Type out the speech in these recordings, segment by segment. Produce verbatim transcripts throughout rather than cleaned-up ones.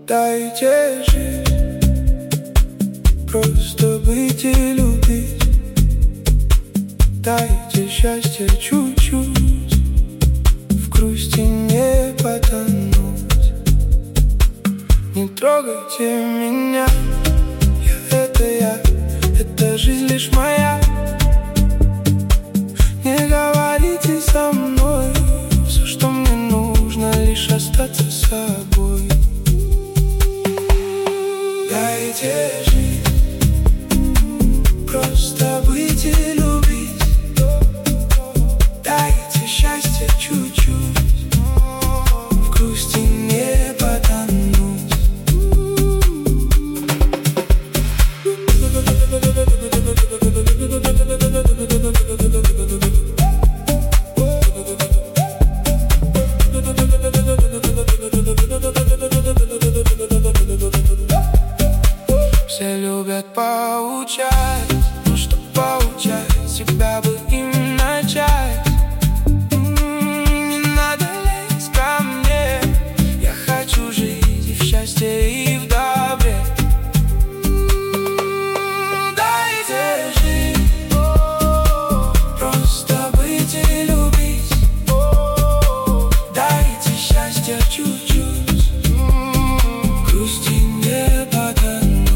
Дайте жить, просто быть и любить. Дайте счастье чуть-чуть, в грусти не потонуть. Не трогайте меня, я это я, это жизнь лишь моя. Не говорите со мной все, что мне нужно, лишь остаться собой. Дайте жить, просто быть и любить. Дайте счастье чуть-чуть, в грусти не потонуть. Все любят поучать, но чтоб поучать, себя бы им начать. Не надо лезть ко мне, я хочу жить и в счастье, и в добре. Дайте жить, просто быть и любить. Дайте счастье чуть-чуть, в грусти не потонуть.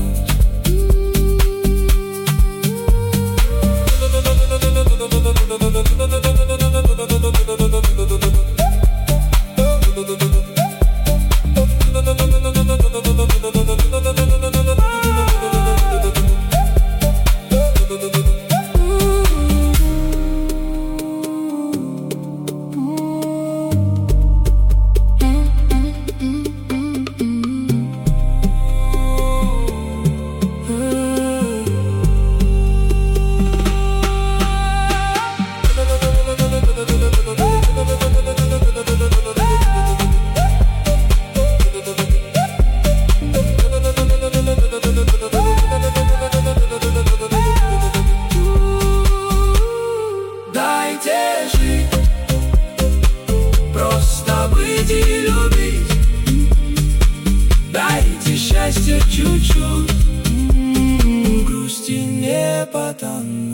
Дайте жить, просто быть и любить. Дайте счастье чуть-чуть, в грусти не потонуть.